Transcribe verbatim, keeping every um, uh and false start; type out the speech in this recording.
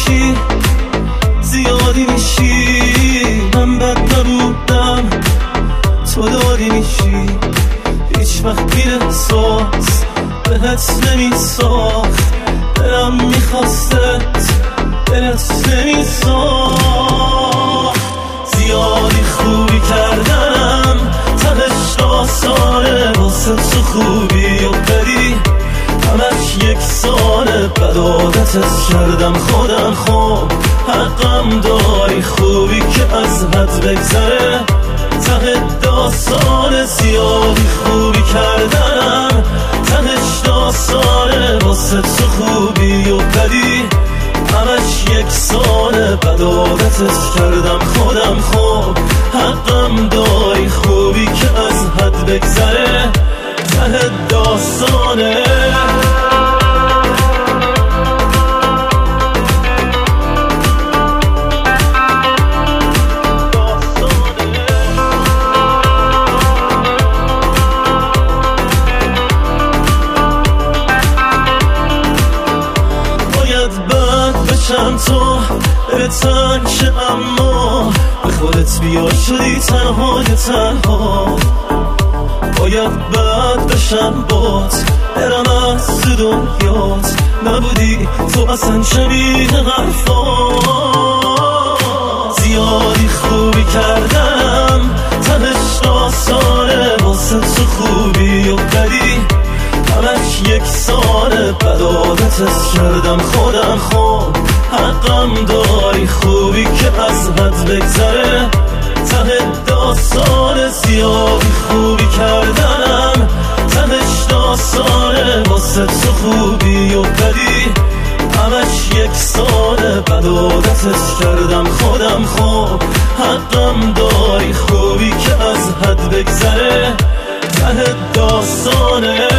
میشی زیادی میشی، من بد نبودم تو داری میشی. هیچ وقت بی احساس بهت نمیساخت، دلم میخواستت دلت نمیساخت. زیادی خوبی کردنم تهش آسانه، واسه تو خوبی و بدی همش یک ساله. بد عادتت کردم خودم، خب حقم داری خوبی که از حد بگذره ته داستانه. زیادی خوبی کردنم تهش داستانه، واسه تو خوبی و بدی همش یک ساله. بد عادتت کردم خودم، خب حقم داری خوبی که از حد بگذره ته داستانه. بشم تو بهتن که اما به خودت بیا شدی تنهای تنها. باید بد بشم بات برم از دنیات، نبودی تو اصلا شبیه حرفات. زیادی خوبی کردم تنش آسانه، واسه تو خوبی و بدی همش یک ساله. بد عادتت کردم خودم، خب حقم داری خوبی که از حد بگذره ته داستانه. زیادی خوبی کردنم تهش داستانه، واسه تو خوبی و بدی همش یک ساله. بد عادتت کردم خودم، خب حقم داری خوبی که از حد بگذره ته داستانه.